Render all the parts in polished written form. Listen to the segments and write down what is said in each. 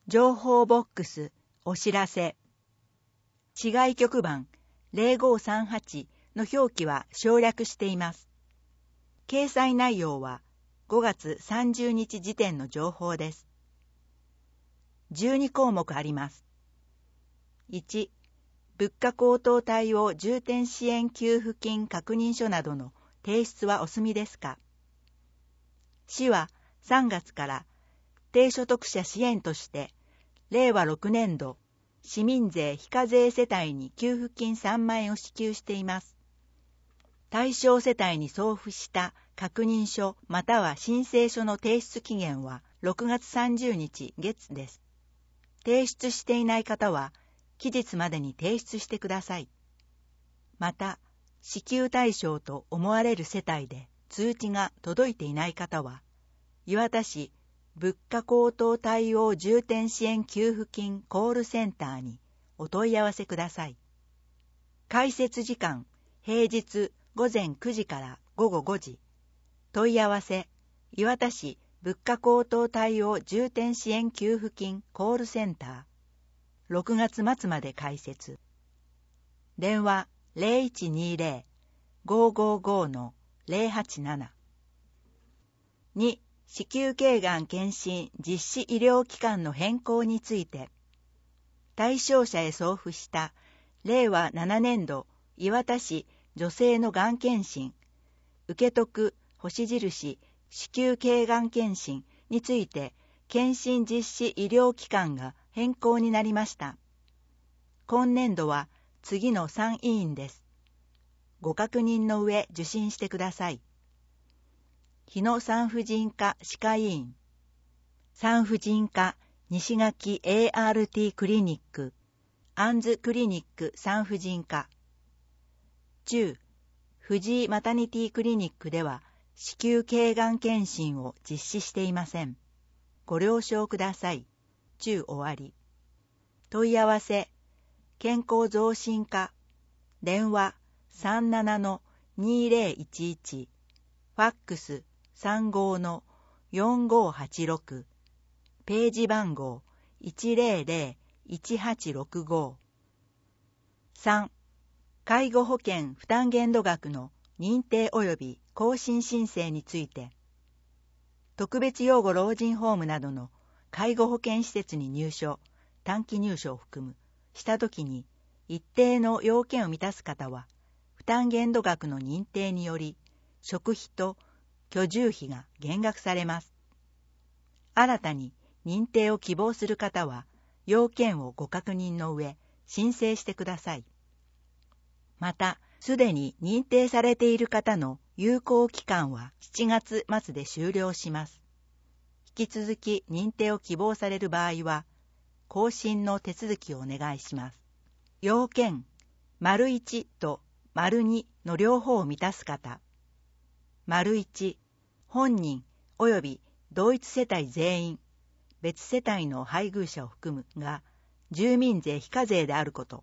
情報ボックスお知らせ。市外局番0538の表記は省略しています。掲載内容は5月30日時点の情報です。12項目あります。1、物価高騰対応重点支援給付金確認書などの提出はお済みですか？市は3月から低所得者支援として、令和6年度、市民税非課税世帯に給付金3万円を支給しています。対象世帯に送付した確認書または申請書の提出期限は6月30日月です。提出していない方は、期日までに提出してください。また、支給対象と思われる世帯で通知が届いていない方は、磐田市物価高騰対応重点支援給付金コールセンターにお問い合わせください。開設時間、平日午前9時から午後5時。問い合わせ、磐田市物価高騰対応重点支援給付金コールセンター。6月末まで開設。電話0120-555-087。2、子宮頸がん検診実施医療機関の変更について、対象者へ送付した令和7年度磐田市女性のがん検診、受け得星印子宮頸がん検診について、検診実施医療機関が変更になりました。今年度は次の3委員です。ご確認の上受診してください。日野産婦人科歯科医院、産婦人科西垣 ART クリニック、アンズクリニック産婦人科、中藤井マタニティクリニックでは子宮頸がん検診を実施していません。ご了承ください。中終わり。問い合わせ、健康増進課、電話37-2011、ファックス35-4586、ページ番号100-1865。3、介護保険負担限度額の認定及び更新申請について、特別養護老人ホームなどの介護保険施設に入所、短期入所を含む、したときに一定の要件を満たす方は、負担限度額の認定により、食費と居住費が減額されます。新たに認定を希望する方は、要件をご確認の上、申請してください。また、すでに認定されている方の有効期間は7月末で終了します。引き続き認定を希望される場合は、更新の手続きをお願いします。要件、①と②の両方を満たす方。①、本人及び同一世帯全員、別世帯の配偶者を含むが、住民税非課税であること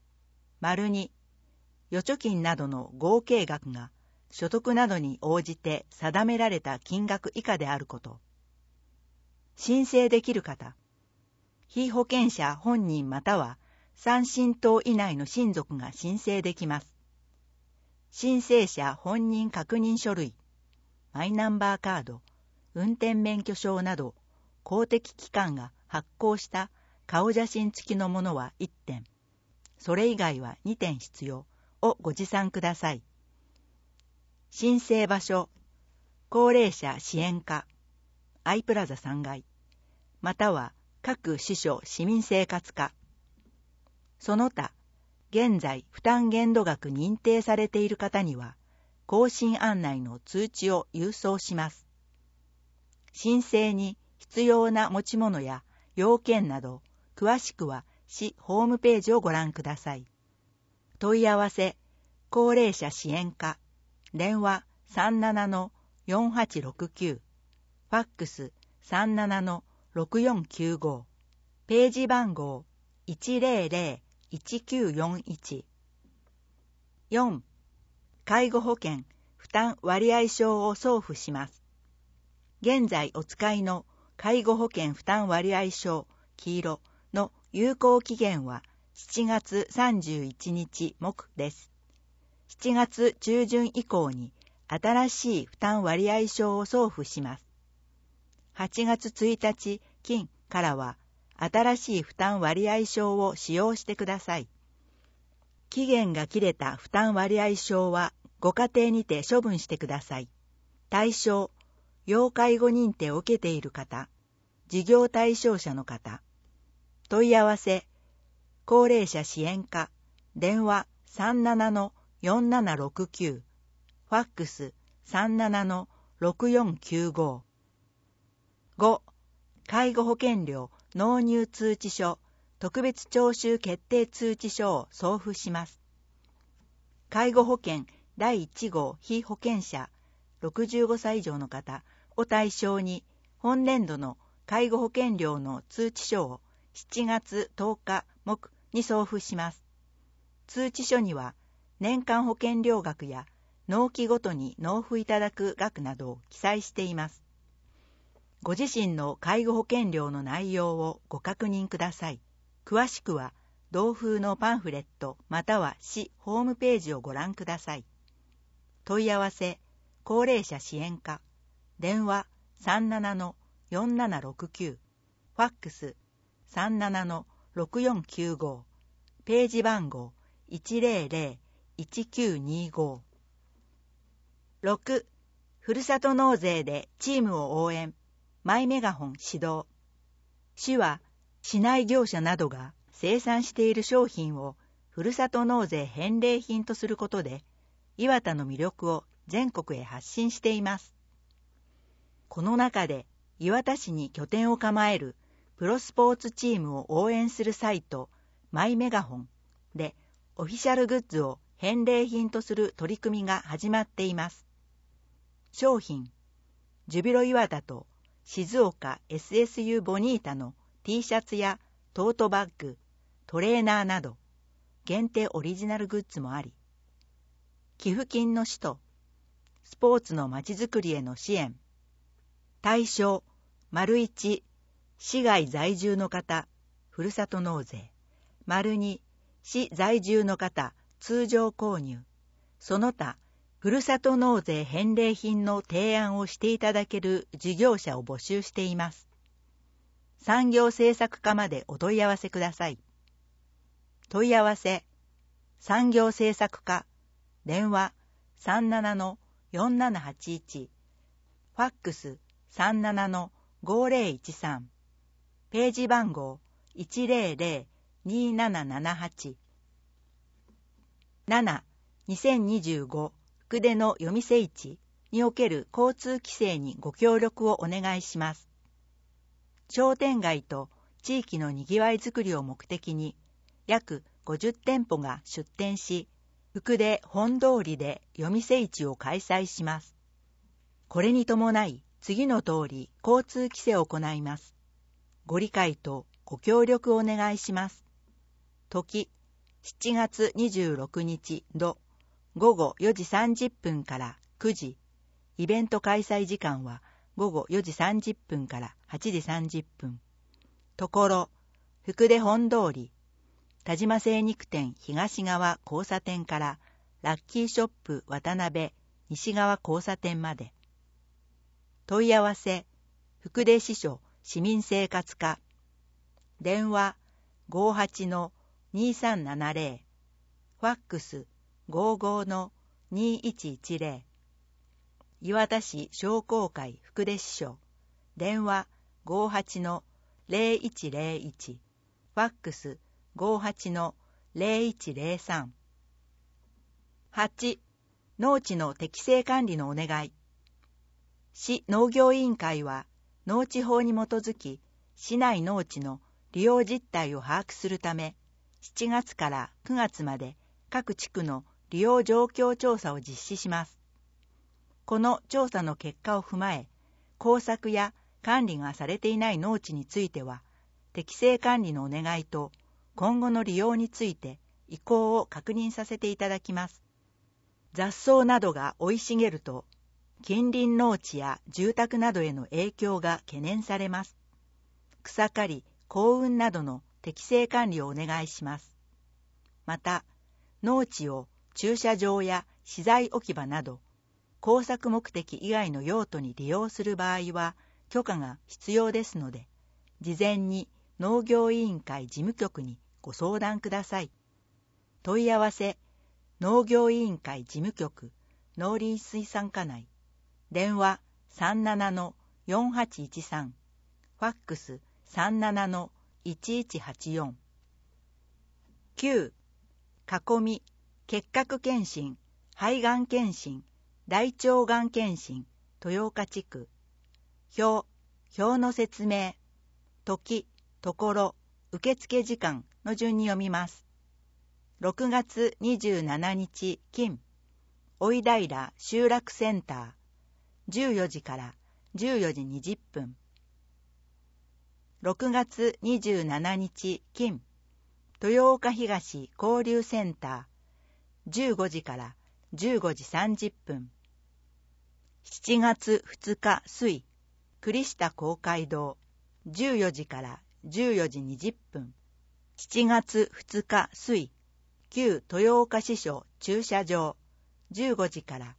。②、預貯金などの合計額が所得などに応じて定められた金額以下であること。申請できる方、被保険者本人または3親等以内の親族が申請できます。申請者本人確認書類、マイナンバーカード、運転免許証など公的機関が発行した顔写真付きのものは1点、それ以外は2点必要をご持参ください。申請場所、高齢者支援課、アイプラザ3階、または各支所市民生活課。その他、現在負担限度額認定されている方には、更新案内の通知を郵送します。申請に必要な持ち物や要件など、詳しくは市ホームページをご覧ください。問い合わせ、高齢者支援課、電話37-4869、ファックス37-6495、ページ番号100-1941。4、介護保険負担割合証を送付します。現在お使いの介護保険負担割合証黄色の有効期限は7月31日木です。7月中旬以降に新しい負担割合証を送付します。8月1日金からは新しい負担割合証を使用してください。期限が切れた負担割合証はご家庭にて処分してください。対象、要介護認定を受けている方、事業対象者の方。問い合わせ、高齢者支援課、電話 37-4769、ファックス 37-6495。5. 介護保険料納入通知書、特別徴収決定通知書を送付します。介護保険第1号被保険者65歳以上の方を対象に本年度の介護保険料の通知書を7月10日木に送付します。通知書には年間保険料額や納期ごとに納付いただく額などを記載しています。ご自身の介護保険料の内容をご確認ください。詳しくは同封のパンフレットまたは市ホームページをご覧ください。問い合わせ、高齢者支援課、電話 37-4769、ファックス 37-6495、ページ番号 100-1925。6. ふるさと納税でチームを応援、マイメガホン始動。市は市内業者などが生産している商品をふるさと納税返礼品とすることで、磐田の魅力を全国へ発信しています。この中で磐田市に拠点を構えるプロスポーツチームを応援するサイトマイメガホンでオフィシャルグッズを返礼品とする取り組みが始まっています。商品、ジュビロ磐田と静岡 SSU ボニータの T シャツやトートバッグ、トレーナーなど限定オリジナルグッズもあり、寄付金の使途、スポーツのまちづくりへの支援、対象、1、市外在住の方、ふるさと納税、2、市在住の方、通常購入、その他、ふるさと納税返礼品の提案をしていただける事業者を募集しています。産業政策課までお問い合わせください。問い合わせ、産業政策課、電話 37-4781、ファックス 37-5013、ページ番号 100-2778。7. 2025福出の夜店市における交通規制にご協力をお願いします。商店街と地域のにぎわいづくりを目的に約50店舗が出店し、福出本通りで夜店市を開催します。これに伴い次の通り交通規制を行います。ご理解とご協力をお願いします。時、7月26日土午後4時30分から9時、イベント開催時間は午後4時30分から8時30分。ところ、福出本通り、田島精肉店東側交差点からラッキーショップ渡辺西側交差点まで。問い合わせ、福出支所市民生活課、電話 58-2370、ファックス 55-2110、磐田市商工会福出支所、電話 58-0101、ファックス 58-0103。8. 農地の適正管理のお願い。市農業委員会は農地法に基づき市内農地の利用実態を把握するため7月から9月まで各地区の利用状況調査を実施します。この調査の結果を踏まえ、耕作や管理がされていない農地については、適正管理のお願いと今後の利用について意向を確認させていただきます。雑草などが生い茂ると、近隣農地や住宅などへの影響が懸念されます。草刈り幸運などの適正管理をお願いします。また、農地を駐車場や資材置き場など、工作目的以外の用途に利用する場合は許可が必要ですので、事前に農業委員会事務局にご相談ください。問い合わせ、農業委員会事務局、農林水産課内、電話 37-4813、ファックス 37-1184。9. 囲み、結核検診、肺がん検診、大腸がん検診、豊岡地区。表の説明、時、ところ、受付時間の順に読みます。6月27日金、おいだいら集落センター、14時から14時20分。6月27日金、豊岡東交流センター、15時から15時30分。7月2日水、栗下公会堂、14時から14時20分。7月2日水、旧豊岡支所駐車場、15時から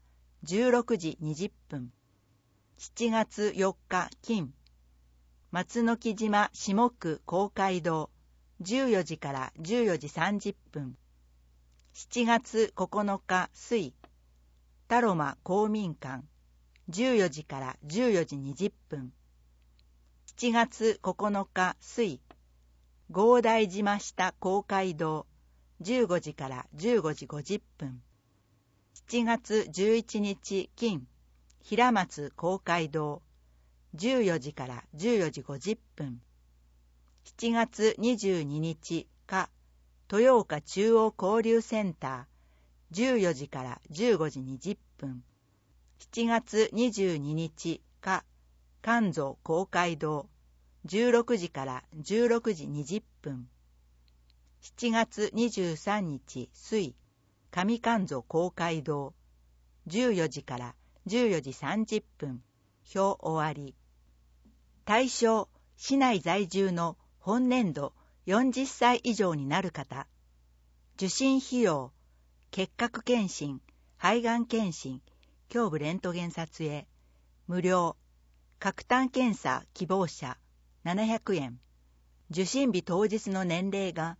16時20分。7月4日金、松の木島下区公会堂、14時から14時30分。7月9日水、田呂間公民館、14時から14時20分。7月9日水、合大島下公会堂、15時から15時50分。7月11日金、平松公会堂、14時から14時50分。7月22日火、豊岡中央交流センター、14時から15時20分。7月22日火、関蔵公会堂、16時から16時20分。7月23日水、上関蔵公会堂、14時から14時30分。表終わり。対象、市内在住の本年度40歳以上になる方。受診費用、結核検診、肺がん検診、胸部レントゲン撮影、無料。核炭検査希望者、700円。受診日当日の年齢が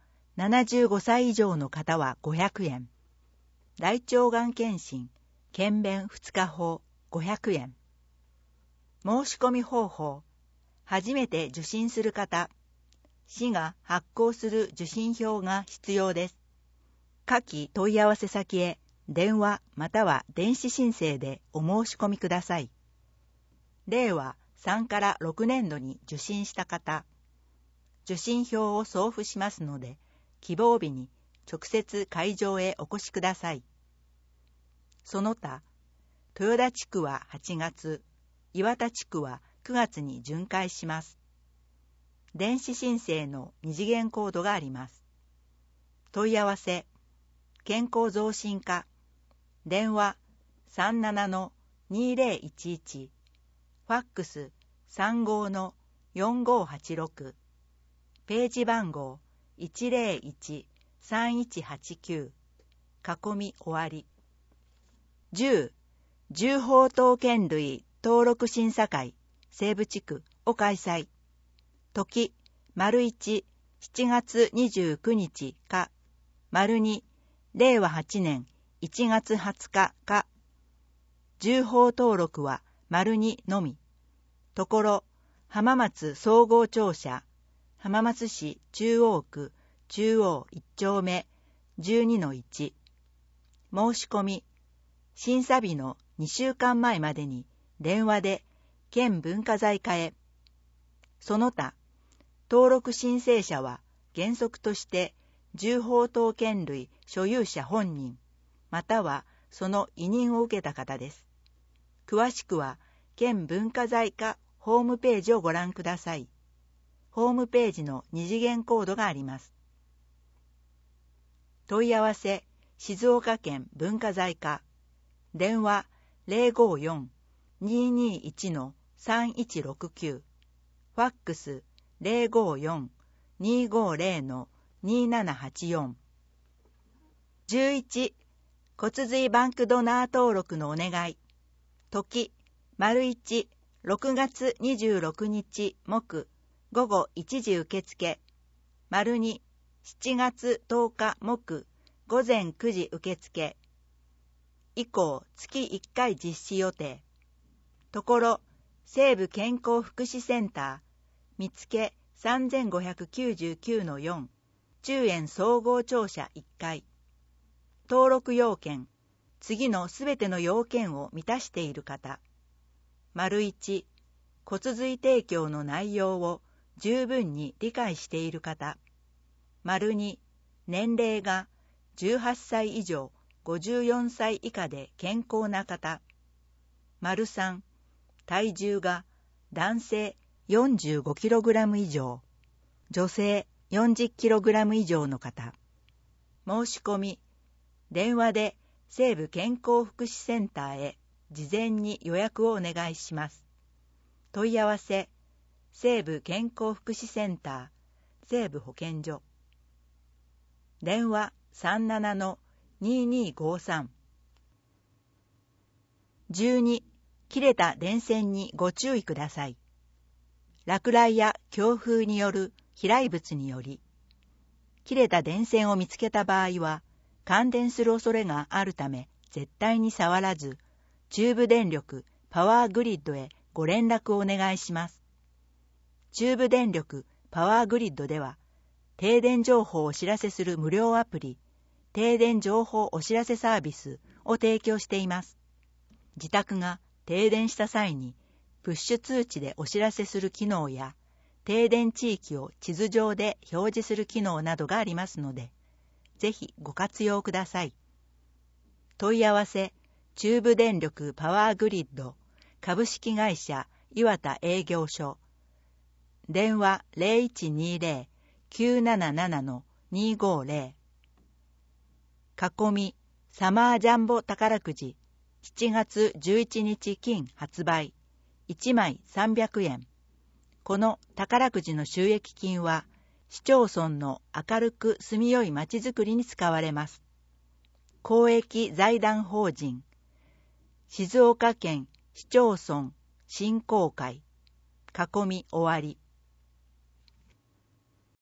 75歳以上の方は500円。大腸がん検診、検便2日法、500円。申し込み方法。初めて受診する方、市が発行する受診票が必要です。下記問い合わせ先へ電話または電子申請でお申し込みください。令和3から6年度に受診した方、受診票を送付しますので、希望日に直接会場へお越しください。その他、豊田地区は8月、岩田地区は9月に巡回します。電子申請の2次元コードがあります。問い合わせ、健康増進課、電話 37-2011、ファックス 35-4586、ページ番号 101-3189、囲み終わり。10、銃砲刀剣類登録審査会西部地区を開催。時、1、7月29日か、2、令和8年1月20日か。銃砲登録は2のみ。ところ、浜松総合庁舎、浜松市中央区中央1丁目 12-1。申し込み、審査日の2週間前までに電話で県文化財課へ。その他、登録申請者は原則として銃砲刀剣類所有者本人、またはその委任を受けた方です。詳しくは県文化財課ホームページをご覧ください。ホームページの2次元コードがあります。問い合わせ、静岡県文化財課。電話 054-221-3169。ファックス 250-2784。11、骨髄バンクドナー登録のお願い。時、1、6月26日木、午後1時受付。2、7月10日木、午前9時受付。以降、月1回実施予定。ところ、西部健康福祉センター、見附 3599-4、中園総合庁舎1階。登録要件、次のすべての要件を満たしている方。1、骨髄提供の内容を十分に理解している方。2、年齢が18歳以上54歳以下で健康な方。3、体重が男性 45kg 以上、女性 40kg 以上の方。申し込み、電話で西部健康福祉センターへ事前に予約をお願いします。問い合わせ、西部健康福祉センター、西部保健所。電話 37-2253。12、切れた電線にご注意ください。落雷や強風による飛来物により、切れた電線を見つけた場合は、感電する恐れがあるため、絶対に触らず、中部電力パワーグリッドへご連絡をお願いします。中部電力パワーグリッドでは、停電情報をお知らせする無料アプリ、停電情報お知らせサービスを提供しています。自宅が停電した際に、プッシュ通知でお知らせする機能や、停電地域を地図上で表示する機能などがありますので、ぜひご活用ください。問い合わせ、中部電力パワーグリッド株式会社岩田営業所。電話 0120-977-250。囲み、サマージャンボ宝くじ、7月11日金発売。1枚300円。この宝くじの収益金は、市町村の明るく住みよいまちづくりに使われます。公益財団法人、静岡県市町村振興会。囲み終わり。